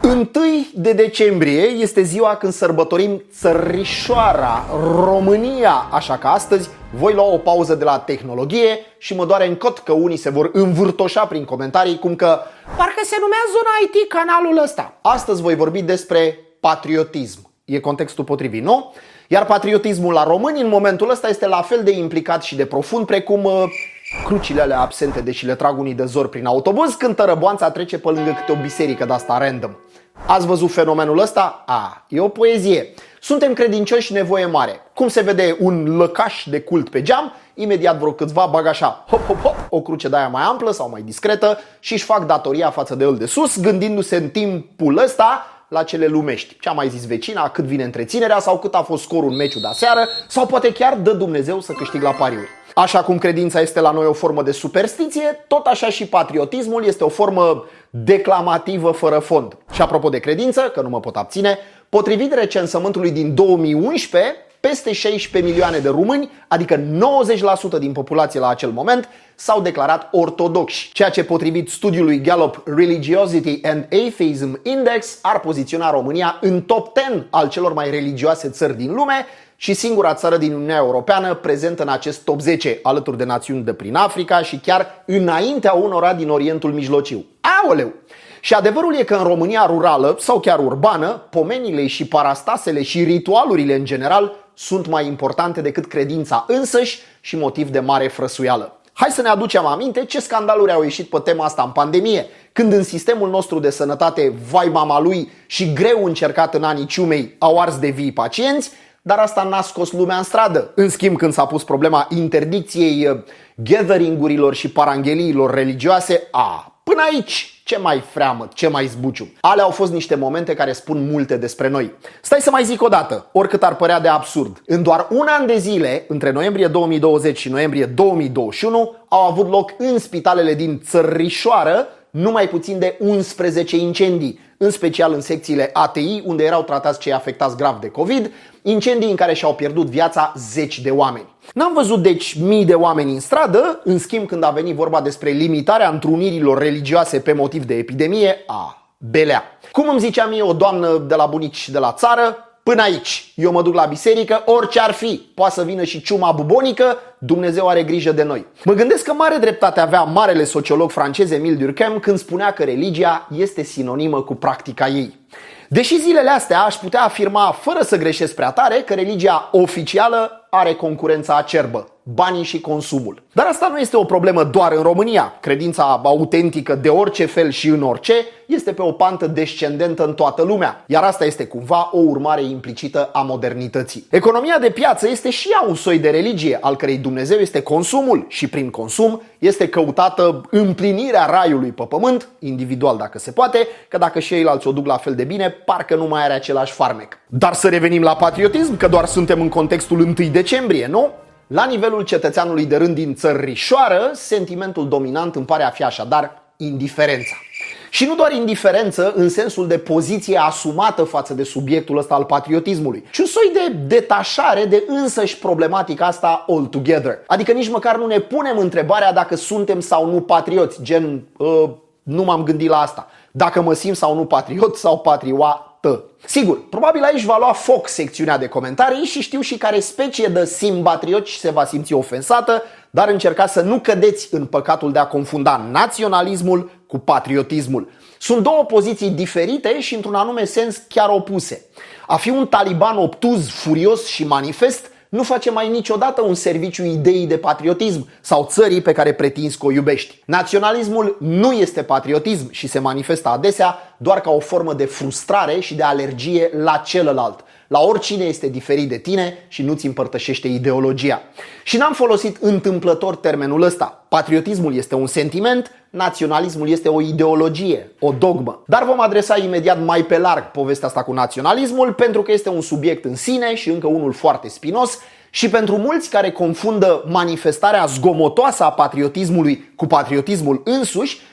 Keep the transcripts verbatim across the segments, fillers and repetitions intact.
întâi de decembrie este ziua când sărbătorim țărișoara România, așa că astăzi voi lua o pauză de la tehnologie și mă doare în cot că unii se vor învârtoșa prin comentarii cum că parcă se numea Zona I T canalul ăsta. Astăzi voi vorbi despre patriotism. E contextul potrivit, nu? Iar patriotismul la români în momentul ăsta este la fel de implicat și de profund precum uh, crucile alea absente, deși le trag unii de zor prin autobuz când tărăboanța trece pe lângă câte o biserică de asta random. Ați văzut fenomenul ăsta? A, e o poezie. Suntem credincioși și nevoie mare. Cum se vede un lăcaș de cult pe geam, imediat vreo câțiva bag așa, hop, hop, hop, o cruce de aia mai amplă sau mai discretă și își fac datoria față de el de sus, gândindu-se în timpul ăsta la cele lumești. Ce-a mai zis vecina, cât vine întreținerea sau cât a fost scorul în meciul de aseară sau poate chiar dă Dumnezeu să câștig la pariuri. Așa cum credința este la noi o formă de superstiție, tot așa și patriotismul este o formă declamativă fără fond. Și apropo de credință, că nu mă pot abține, potrivit recensământului din două mii unsprezece, peste șaisprezece milioane de români, adică nouăzeci la sută din populație la acel moment, s-au declarat ortodoxi, ceea ce potrivit studiului Gallup Religiosity and Atheism Index ar poziționa România în top zece al celor mai religioase țări din lume și singura țară din Uniunea Europeană prezentă în acest top zece, alături de națiuni de prin Africa și chiar înaintea unora din Orientul Mijlociu. Aoleu! Și adevărul e că în România rurală sau chiar urbană, pomenile și parastasele și ritualurile în general sunt mai importante decât credința însăși și motiv de mare frăsuială. Hai să ne aducem aminte ce scandaluri au ieșit pe tema asta în pandemie, când în sistemul nostru de sănătate, vai mama lui și greu încercat în anii ciumei, au ars de vii pacienți, dar asta n-a scos lumea în stradă. În schimb, când s-a pus problema interdicției gathering-urilor și parangheliilor religioase, a, până aici, ce mai freamăt, ce mai zbuciu. Alea au fost niște momente care spun multe despre noi. Stai să mai zic o dată, oricât ar părea de absurd. În doar un an de zile, între noiembrie două mii douăzeci și noiembrie două mii douăzeci și unu, au avut loc în spitalele din țărișoară numai puțin de unsprezece incendii, în special în secțiile A T I, unde erau tratați cei afectați grav de COVID, incendii în care și-au pierdut viața zeci de oameni. N-am văzut deci mii de oameni în stradă, în schimb când a venit vorba despre limitarea întrunirilor religioase pe motiv de epidemie, a, belea. Cum îmi zicea mie o doamnă de la bunici de la țară, până aici, eu mă duc la biserică, orice ar fi, poate să vină și ciuma bubonică, Dumnezeu are grijă de noi. Mă gândesc că mare dreptate avea marele sociolog francez Émile Durkheim când spunea că religia este sinonimă cu practica ei. Deși zilele astea aș putea afirma, fără să greșesc prea tare, că religia oficială are concurența acerbă, banii și consumul. Dar asta nu este o problemă doar în România. Credința autentică de orice fel și în orice este pe o pantă descendentă în toată lumea, iar asta este cumva o urmare implicită a modernității. Economia de piață este și ea un soi de religie, al cărei Dumnezeu este consumul și prin consum este căutată împlinirea raiului pe pământ, individual dacă se poate, că dacă și ceilalți o duc la fel de bine, parcă nu mai are același farmec. Dar să revenim la patriotism, că doar suntem în contextul întâi decembrie, nu? La nivelul cetățeanului de rând din țărișoară, sentimentul dominant îmi pare a fi așadar indiferența. Și nu doar indiferență în sensul de poziție asumată față de subiectul ăsta al patriotismului, ci un soi de detașare de însăși problematica asta altogether. Adică nici măcar nu ne punem întrebarea dacă suntem sau nu patrioți, gen, uh, nu m-am gândit la asta, dacă mă simt sau nu patriot sau patriotă. Sigur, probabil aici va lua foc secțiunea de comentarii și știu și care specie de simbatrioți se va simți ofensată, dar încercați să nu cădeți în păcatul de a confunda naționalismul cu patriotismul. Sunt două poziții diferite și într-un anume sens chiar opuse. A fi un taliban obtuz, furios și manifest nu face mai niciodată un serviciu ideii de patriotism sau țării pe care pretinzi că o iubești. Naționalismul nu este patriotism și se manifestă adesea doar ca o formă de frustrare și de alergie la celălalt, la oricine este diferit de tine și nu-ți împărtășește ideologia. Și n-am folosit întâmplător termenul ăsta. Patriotismul este un sentiment, naționalismul este o ideologie, o dogmă. Dar vom adresa imediat mai pe larg povestea asta cu naționalismul, pentru că este un subiect în sine și încă unul foarte spinos și pentru mulți care confundă manifestarea zgomotoasă a patriotismului cu patriotismul însuși,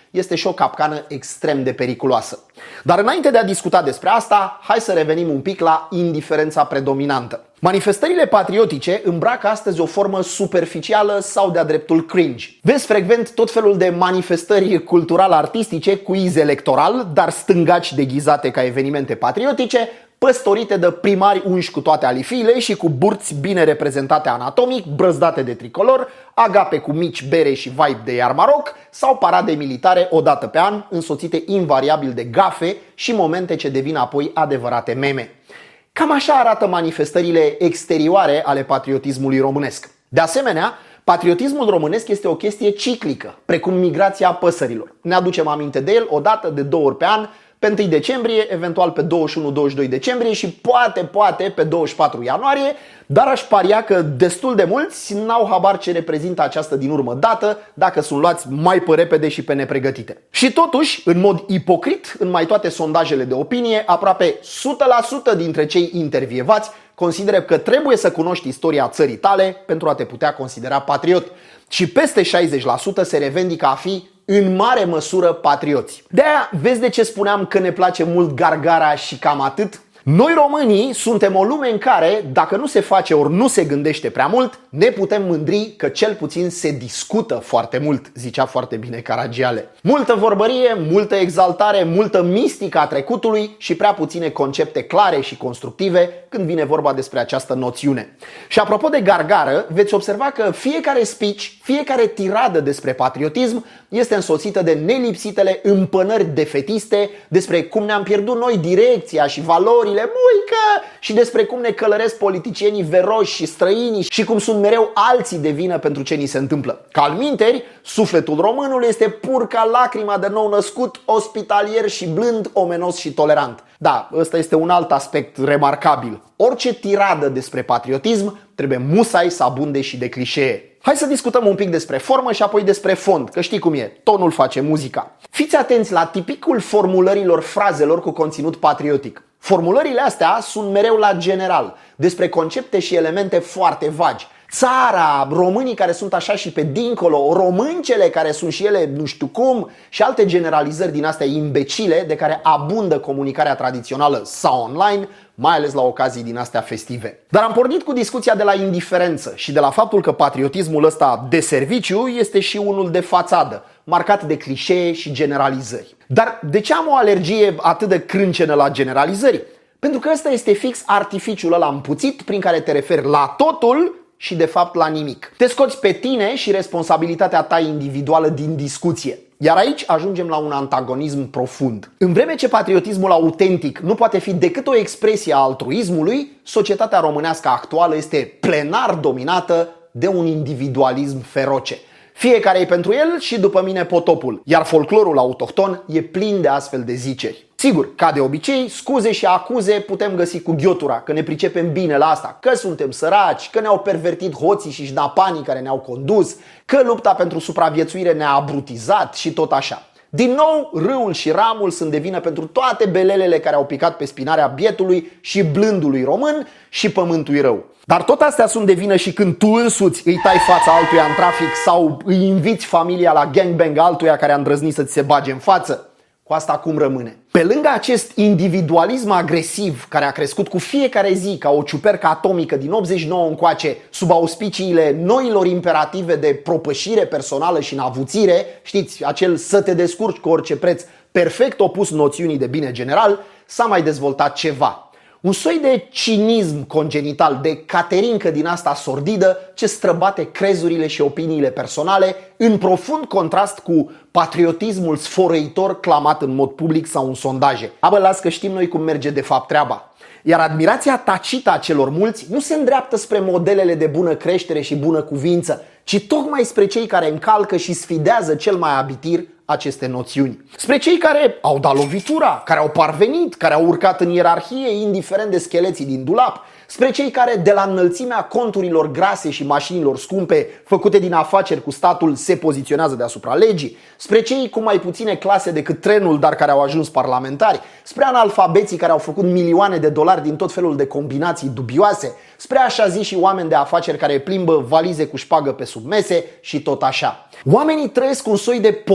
este și o capcană extrem de periculoasă. Dar înainte de a discuta despre asta, hai să revenim un pic la indiferența predominantă. Manifestările patriotice îmbracă astăzi o formă superficială sau de-a dreptul cringe. Vezi frecvent tot felul de manifestări cultural-artistice cu iz electoral, dar stângaci deghizate ca evenimente patriotice, păstorite de primari unși cu toate alifiile și cu burți bine reprezentate anatomic, brăzdate de tricolor, agape cu mici bere și vibe de iar Maroc sau parade militare o dată pe an, însoțite invariabil de gafe și momente ce devin apoi adevărate meme. Cam așa arată manifestările exterioare ale patriotismului românesc. De asemenea, patriotismul românesc este o chestie ciclică, precum migrația păsărilor. Ne aducem aminte de el o dată, de două ori pe an, pe întâi decembrie, eventual pe douăzeci și unu douăzeci și doi decembrie și poate, poate pe douăzeci și patru ianuarie, dar aș paria că destul de mulți n-au habar ce reprezintă această din urmă dată dacă sunt luați mai pe repede și pe nepregătite. Și totuși, în mod ipocrit, în mai toate sondajele de opinie, aproape o sută la sută dintre cei intervievați consideră că trebuie să cunoști istoria țării tale pentru a te putea considera patriot. Și peste șaizeci la sută se revendică a fi în mare măsură patrioți. De-aia vezi de ce spuneam că ne place mult gargara și cam atât? Noi românii suntem o lume în care, dacă nu se face ori nu se gândește prea mult, ne putem mândri că cel puțin se discută foarte mult, zicea foarte bine Caragiale. Multă vorbărie, multă exaltare, multă mistică a trecutului și prea puține concepte clare și constructive când vine vorba despre această noțiune. Și apropo de gargară, veți observa că fiecare speech, fiecare tiradă despre patriotism este însoțită de nelipsitele împănări defetiste despre cum ne-am pierdut noi direcția și valorile, muică, și despre cum ne călăresc politicienii veroși și străinii și cum sunt mereu alții de vină pentru ce ni se întâmplă. Ca alminteri, sufletul românului este pur ca lacrima de nou născut, ospitalier și blând, omenos și tolerant. Da, ăsta este un alt aspect remarcabil. Orice tiradă despre patriotism trebuie musai să abunde și de clișee. Hai să discutăm un pic despre formă și apoi despre fond, că știi cum e, tonul face muzica. Fiți atenți la tipicul formulărilor frazelor cu conținut patriotic. Formulările astea sunt mereu la general, despre concepte și elemente foarte vagi. Țara, românii care sunt așa și pe dincolo, româncele care sunt și ele nu știu cum și alte generalizări din astea imbecile de care abundă comunicarea tradițională sau online, mai ales la ocazii din astea festive. Dar am pornit cu discuția de la indiferență și de la faptul că patriotismul ăsta de serviciu este și unul de fațadă, marcat de clișee și generalizări. Dar de ce am o alergie atât de crâncenă la generalizări? Pentru că ăsta este fix artificiul ăla împuțit prin care te referi la totul și de fapt la nimic. Te scoți pe tine și responsabilitatea ta individuală din discuție. Iar aici ajungem la un antagonism profund. În vreme ce patriotismul autentic nu poate fi decât o expresie a altruismului, societatea românească actuală este plenar dominată de un individualism feroce. Fiecare e pentru el și după mine potopul, iar folclorul autohton e plin de astfel de ziceri. Sigur, ca de obicei, scuze și acuze putem găsi cu ghiotura, că ne pricepem bine la asta, că suntem săraci, că ne-au pervertit hoții și șnapanii care ne-au condus, că lupta pentru supraviețuire ne-a abrutizat și tot așa. Din nou, râul și ramul sunt de vină pentru toate belelele care au picat pe spinarea bietului și blândului român și pământului rău. Dar tot astea sunt de vină și când tu însuți îi tai fața altuia în trafic sau îi inviți familia la gangbang altuia care a îndrăznit să ți se bage în față. Cu asta cum rămâne? Pe lângă acest individualism agresiv care a crescut cu fiecare zi ca o ciupercă atomică din optzeci și nouă încoace sub auspiciile noilor imperative de propășire personală și înavuțire, știți, acel să te descurci cu orice preț, perfect opus noțiunii de bine general, s-a mai dezvoltat ceva. Un soi de cinism congenital, de caterincă din asta sordidă ce străbate crezurile și opiniile personale în profund contrast cu patriotismul sfărăitor clamat în mod public sau în sondaje. Abă, las că știm noi cum merge de fapt treaba. Iar admirația tacită a celor mulți nu se îndreaptă spre modelele de bună creștere și bună cuvință, ci tocmai spre cei care încalcă și sfidează cel mai abitir aceste noțiuni. Spre cei care au dat lovitura, care au parvenit, care au urcat în ierarhie indiferent de scheleții din dulap, spre cei care de la înălțimea conturilor grase și mașinilor scumpe făcute din afaceri cu statul se poziționează deasupra legii, spre cei cu mai puține clase decât trenul dar care au ajuns parlamentari, spre analfabeții care au făcut milioane de dolari din tot felul de combinații dubioase, spre așa zi și oameni de afaceri care plimbă valize cu șpagă pe sub mese și tot așa. Oamenii trăiesc un soi de polemică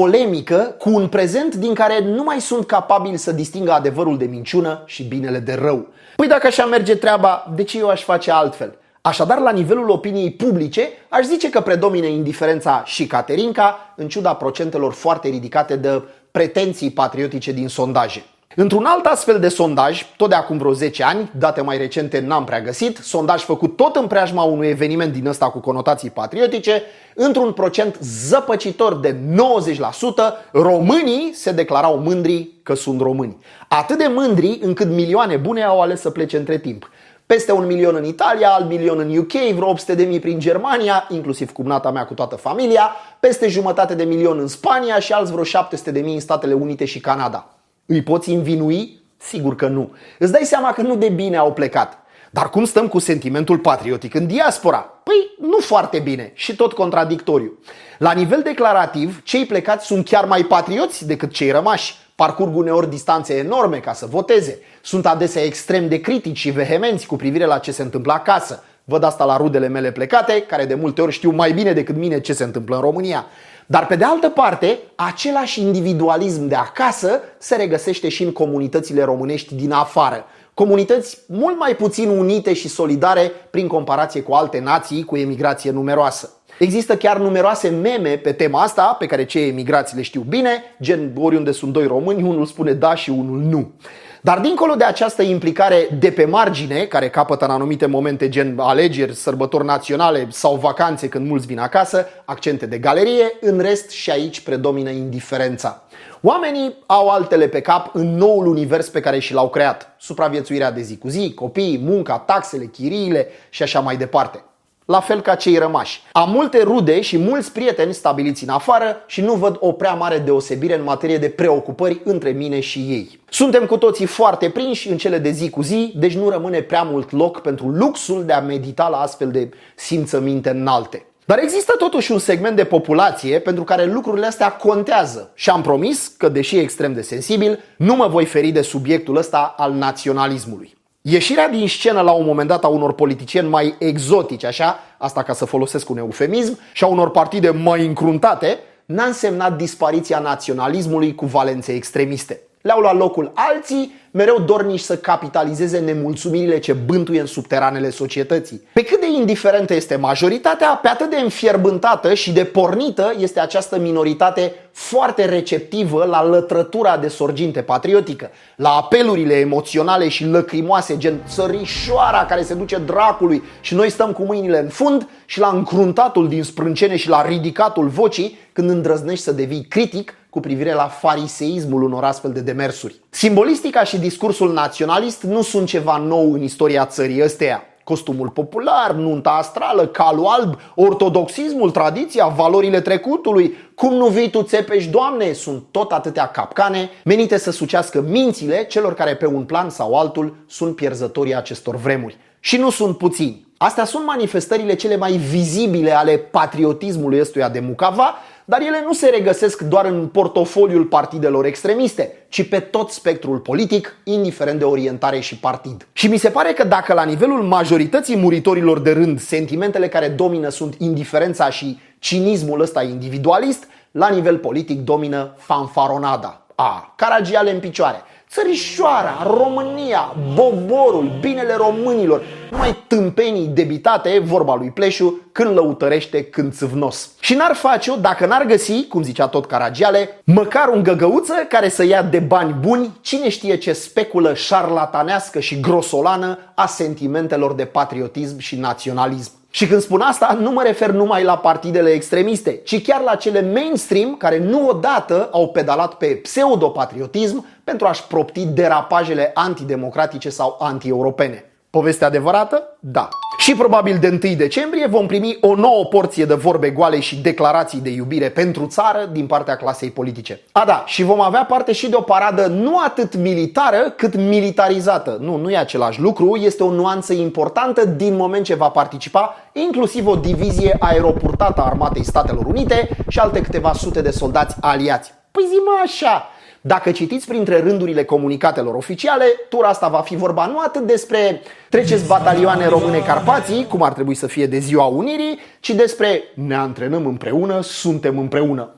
polemică cu un prezent din care nu mai sunt capabili să distingă adevărul de minciună și binele de rău. Păi dacă așa merge treaba, de ce eu aș face altfel? Așadar, la nivelul opiniei publice, aș zice că predomine indiferența și Caterinca, în ciuda procentelor foarte ridicate de pretenții patriotice din sondaje. Într-un alt astfel de sondaj, tot de acum vreo zece ani, date mai recente n-am prea găsit, sondaj făcut tot în preajma unui eveniment din ăsta cu conotații patriotice, într-un procent zăpăcitor de nouăzeci la sută, românii se declarau mândri că sunt români. Atât de mândri încât milioane bune au ales să plece între timp. Peste un milion în Italia, alt milion în U K, vreo opt sute de mii prin Germania, inclusiv cumnata mea cu toată familia, peste jumătate de milion în Spania și alți vreo șapte sute de mii în Statele Unite și Canada. Îi poți învinui? Sigur că nu. Îți dai seama că nu de bine au plecat. Dar cum stăm cu sentimentul patriotic în diaspora? Păi nu foarte bine și tot contradictoriu. La nivel declarativ, cei plecați sunt chiar mai patrioți decât cei rămași. Parcurg uneori distanțe enorme ca să voteze. Sunt adesea extrem de critici și vehemenți cu privire la ce se întâmplă acasă. Văd asta la rudele mele plecate, care de multe ori știu mai bine decât mine ce se întâmplă în România. Dar pe de altă parte, același individualism de acasă se regăsește și în comunitățile românești din afară. Comunități mult mai puțin unite și solidare prin comparație cu alte nații cu emigrație numeroasă. Există chiar numeroase meme pe tema asta, pe care cei emigrați le știu bine, gen oriunde sunt doi români, unul spune da și unul nu. Dar dincolo de această implicare de pe margine, care capătă în anumite momente gen alegeri, sărbători naționale sau vacanțe când mulți vin acasă, accente de galerie, în rest și aici predomină indiferența. Oamenii au altele pe cap în noul univers pe care și l-au creat. Supraviețuirea de zi cu zi, copiii, munca, taxele, chiriile și așa mai departe. La fel ca cei rămași. Am multe rude și mulți prieteni stabiliți în afară și nu văd o prea mare deosebire în materie de preocupări între mine și ei. Suntem cu toții foarte prinși în cele de zi cu zi, deci nu rămâne prea mult loc pentru luxul de a medita la astfel de simțăminte înalte. Dar există totuși un segment de populație pentru care lucrurile astea contează și am promis că, deși extrem de sensibil, nu mă voi feri de subiectul ăsta al naționalismului. Ieșirea din scenă la un moment dat a unor politicieni mai exotici, așa, asta ca să folosesc un eufemism, și a unor partide mai încruntate, n-a însemnat dispariția naționalismului cu valențe extremiste. Le-au luat locul alții, mereu dornici să capitalizeze nemulțumirile ce bântuie în subteranele societății. Pe cât de indiferentă este majoritatea, pe atât de înfierbântată și de pornită este această minoritate foarte receptivă la lătrătura de sorginte patriotică, la apelurile emoționale și lăcrimoase gen țărișoara care se duce dracului și noi stăm cu mâinile în fund, și la încruntatul din sprâncene și la ridicatul vocii când îndrăznești să devii critic cu privire la fariseismul unor astfel de demersuri. Simbolistica și discursul naționalist nu sunt ceva nou în istoria țării ăsteia. Costumul popular, nunta astrală, calul alb, ortodoxismul, tradiția, valorile trecutului, cum nu vii tu țepești, Doamne, sunt tot atâtea capcane menite să sucească mințile celor care pe un plan sau altul sunt pierzătorii acestor vremuri. Și nu sunt puțini. Astea sunt manifestările cele mai vizibile ale patriotismului ăstuia de mucava, dar ele nu se regăsesc doar în portofoliul partidelor extremiste, ci pe tot spectrul politic, indiferent de orientare și partid. Și mi se pare că dacă la nivelul majorității muritorilor de rând sentimentele care domină sunt indiferența și cinismul ăsta individualist, la nivel politic domină fanfaronada. A, Caragiale în picioare, țărișoara, România, boborul, binele românilor, numai tâmpenii debitate, vorba lui Pleșu, când lăutărește, când țâvnos. Și n-ar face-o dacă n-ar găsi, cum zicea tot Caragiale, măcar un găgăuță care să ia de bani buni cine știe ce speculă șarlatanească și grosolană a sentimentelor de patriotism și naționalism. Și când spun asta, nu mă refer numai la partidele extremiste, ci chiar la cele mainstream care nu odată au pedalat pe pseudopatriotism pentru a-și propti derapajele antidemocratice sau anti-europene. Poveste adevărată? Da. Și probabil de întâi decembrie vom primi o nouă porție de vorbe goale și declarații de iubire pentru țară din partea clasei politice. A, da, și vom avea parte și de o paradă nu atât militară cât militarizată. Nu, nu e același lucru, este o nuanță importantă din moment ce va participa inclusiv o divizie aeroportată a Armatei Statelor Unite și alte câteva sute de soldați aliați. Păi zi-mă așa! Dacă citiți printre rândurile comunicatelor oficiale, tura asta va fi vorba nu atât despre treceți batalioane române Carpații, cum ar trebui să fie de Ziua Unirii, ci despre ne antrenăm împreună, suntem împreună.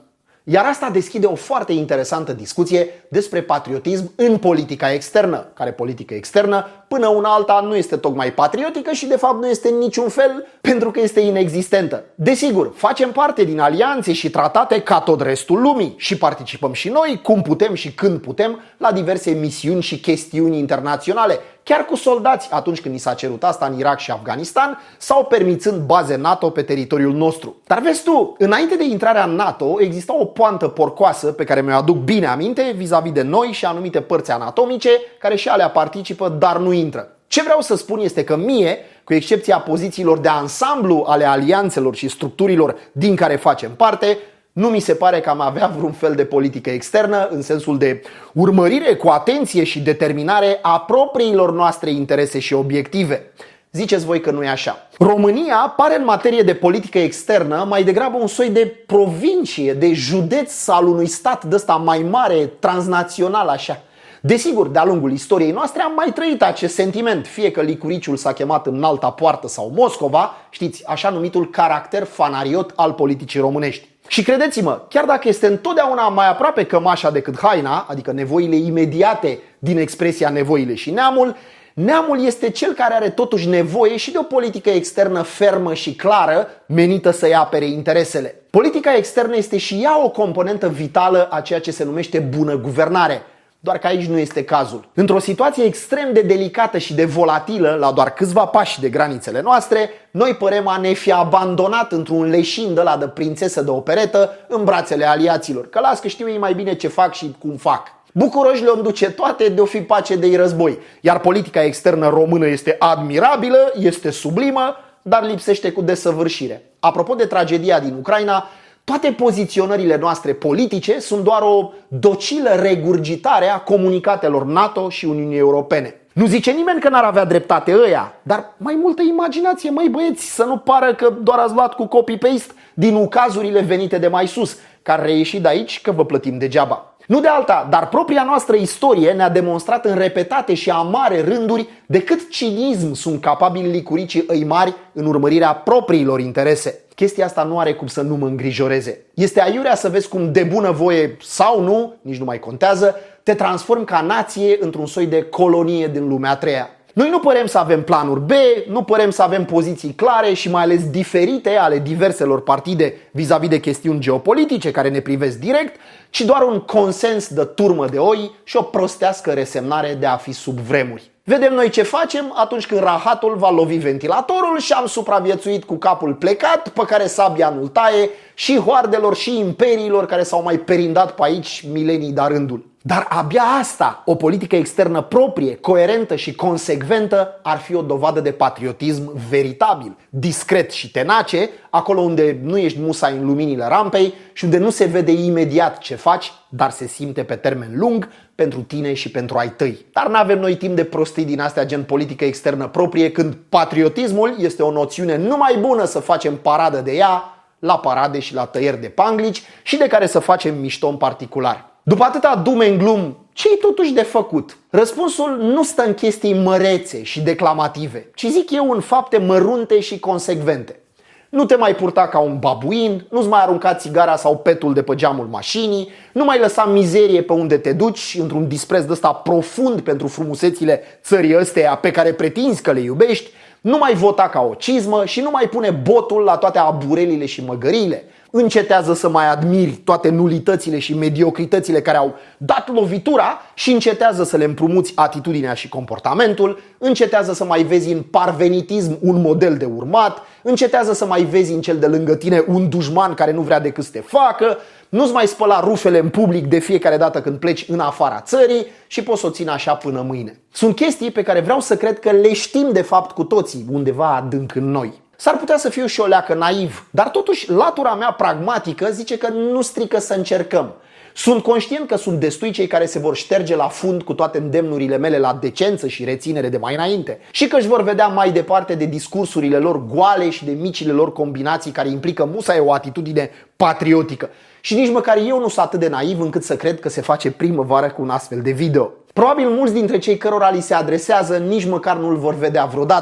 Iar asta deschide o foarte interesantă discuție despre patriotism în politica externă, care politică externă până una alta nu este tocmai patriotică și de fapt nu este în niciun fel pentru că este inexistentă. Desigur, facem parte din alianțe și tratate ca tot restul lumii și participăm și noi cum putem și când putem la diverse misiuni și chestiuni internaționale, chiar cu soldați atunci când ni s-a cerut asta în Irak și Afganistan sau permițând baze NATO pe teritoriul nostru. Dar vezi tu, înainte de intrarea în NATO exista o poantă porcoasă pe care mi-o aduc bine aminte vis-a-vis de noi și anumite părți anatomice care și alea participă, dar nu intră. Ce vreau să spun este că mie, cu excepția pozițiilor de ansamblu ale alianțelor și structurilor din care facem parte, nu mi se pare că am avea vreun fel de politică externă în sensul de urmărire cu atenție și determinare a propriilor noastre interese și obiective. Ziceți voi că nu e așa. România pare în materie de politică externă mai degrabă un soi de provincie, de județ al unui stat de ăsta mai mare, transnațional așa. Desigur, de-a lungul istoriei noastre am mai trăit acest sentiment, fie că licuriciul s-a chemat în Alta Poartă sau Moscova, știți, așa numitul caracter fanariot al politicii românești. Și credeți-mă, chiar dacă este întotdeauna mai aproape cămașa decât haina, adică nevoile imediate din expresia nevoile și neamul, neamul este cel care are totuși nevoie și de o politică externă fermă și clară, menită să-i apere interesele. Politica externă este și ea o componentă vitală a ceea ce se numește bună guvernare. Doar că aici nu este cazul. Într-o situație extrem de delicată și de volatilă, la doar câțiva pași de granițele noastre, noi părem a ne fi abandonat într-un leșin de la de prințesă de operetă în brațele aliaților. Că las că știu ei mai bine ce fac și cum fac. Bucuroși le-om duce toate, de-o fi pace de-i război. Iar politica externă română este admirabilă, este sublimă, dar lipsește cu desăvârșire. Apropo de tragedia din Ucraina, toate poziționările noastre politice sunt doar o docilă regurgitare a comunicatelor NATO și Uniunii Europene. Nu zice nimeni că n-ar avea dreptate ăia, dar mai multă imaginație, măi băieți, să nu pară că doar ați luat cu copy-paste din ucazurile venite de mai sus, care reieși de aici că vă plătim degeaba. Nu de alta, dar propria noastră istorie ne-a demonstrat în repetate și amare rânduri de cât cinism sunt capabili licuricii ăi mari în urmărirea propriilor interese. Chestia asta nu are cum să nu mă îngrijoreze. Este aiurea să vezi cum de bunăvoie sau nu, nici nu mai contează, te transformi ca nație într-un soi de colonie din lumea a treia. Noi nu părem să avem planuri B, nu părem să avem poziții clare și mai ales diferite ale diverselor partide vis-a-vis de chestiuni geopolitice care ne privesc direct, ci doar un consens de turmă de oi și o prostească resemnare de a fi sub vremuri. Vedem noi ce facem atunci când rahatul va lovi ventilatorul și am supraviețuit cu capul plecat, pe care sabia nu-l taie, și hoardelor și imperiilor care s-au mai perindat pe aici milenii de rândul. Dar abia asta, o politică externă proprie, coerentă și consecventă, ar fi o dovadă de patriotism veritabil, discret și tenace, acolo unde nu ești musai în luminile rampei și unde nu se vede imediat ce faci, dar se simte pe termen lung pentru tine și pentru ai tăi. Dar n-avem noi timp de prostii din astea gen politică externă proprie, când patriotismul este o noțiune numai bună să facem paradă de ea, la parade și la tăieri de panglici și de care să facem mișto în particular. După atâta dume în glum, ce-i totuși de făcut? Răspunsul nu stă în chestii mărețe și declamative, ci zic eu în fapte mărunte și consecvente. Nu te mai purta ca un babuin, nu-ți mai arunca țigara sau petul de pe geamul mașinii, nu mai lăsa mizerie pe unde te duci, într-un dispreț de ăsta profund pentru frumusețile țării ăsteia pe care pretinzi că le iubești, nu mai vota ca o cizmă și nu mai pune botul la toate aburelile și măgăriile. Încetează să mai admiri toate nulitățile și mediocritățile care au dat lovitura și încetează să le împrumuți atitudinea și comportamentul, încetează să mai vezi în parvenitism un model de urmat, încetează să mai vezi în cel de lângă tine un dușman care nu vrea decât să te facă, nu-ți mai spăla rufele în public de fiecare dată când pleci în afara țării și poți să o țin așa până mâine. Sunt chestii pe care vreau să cred că le știm de fapt cu toții, undeva adânc în noi. S-ar putea să fiu și o leacă naiv, dar totuși latura mea pragmatică zice că nu strică să încercăm. Sunt conștient că sunt destui cei care se vor șterge la fund cu toate îndemnurile mele la decență și reținere de mai înainte și că își vor vedea mai departe de discursurile lor goale și de micile lor combinații care implică musai o atitudine patriotică. Și nici măcar eu nu sunt atât de naiv încât să cred că se face primăvară cu un astfel de video. Probabil mulți dintre cei cărora li se adresează nici măcar nu-l vor vedea vreodată.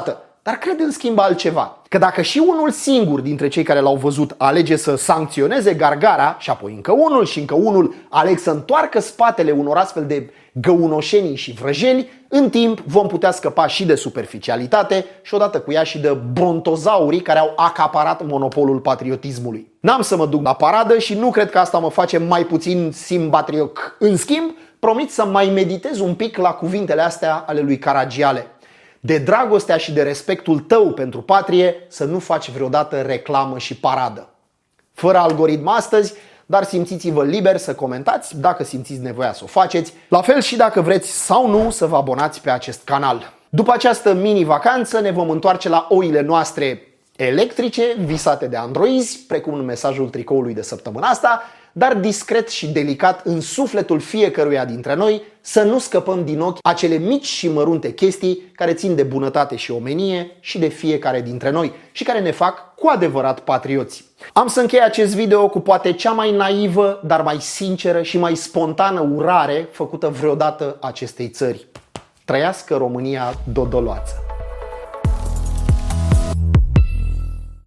dar cred în schimb altceva. Că dacă și unul singur dintre cei care l-au văzut alege să sancționeze Gargara și apoi încă unul și încă unul aleg să întoarcă spatele unor astfel de găunoșenii și vrăjeli, în timp vom putea scăpa și de superficialitate și odată cu ea și de brontozaurii care au acaparat monopolul patriotismului. N-am să mă duc la paradă și nu cred că asta mă face mai puțin simbatrioc. În schimb, promit să mai meditez un pic la cuvintele astea ale lui Caragiale. De dragostea și de respectul tău pentru patrie, să nu faci vreodată reclamă și paradă. Fără algoritm astăzi, dar simțiți-vă liber să comentați dacă simțiți nevoia să o faceți, la fel și dacă vreți sau nu să vă abonați pe acest canal. După această mini-vacanță ne vom întoarce la oile noastre electrice, visate de androizi, precum în mesajul tricoului de săptămâna asta, dar discret și delicat în sufletul fiecăruia dintre noi, să nu scăpăm din ochi acele mici și mărunte chestii care țin de bunătate și omenie și de fiecare dintre noi și care ne fac cu adevărat patrioți. Am să închei acest video cu poate cea mai naivă, dar mai sinceră și mai spontană urare făcută vreodată acestei țări. Trăiască România dodoloață!